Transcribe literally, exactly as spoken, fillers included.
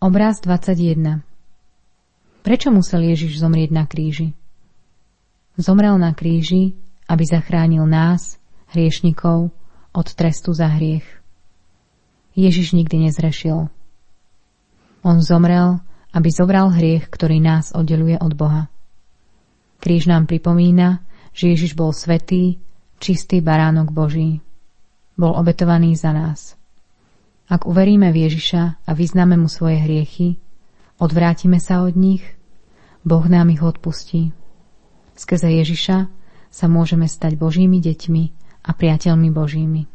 Obraz dvadsaťjeden. Prečo musel Ježiš zomrieť na kríži? Zomrel na kríži, aby zachránil nás, hriešnikov, od trestu za hriech. Ježiš nikdy nezrešil. On zomrel, aby zobral hriech, ktorý nás oddeluje od Boha. Kríž nám pripomína, že Ježiš bol svätý, čistý baránok Boží. Bol obetovaný za nás. Ak uveríme v Ježiša a vyznáme mu svoje hriechy, odvrátime sa od nich, Boh nám ich odpustí. Skrze Ježiša sa môžeme stať Božími deťmi a priateľmi Božími.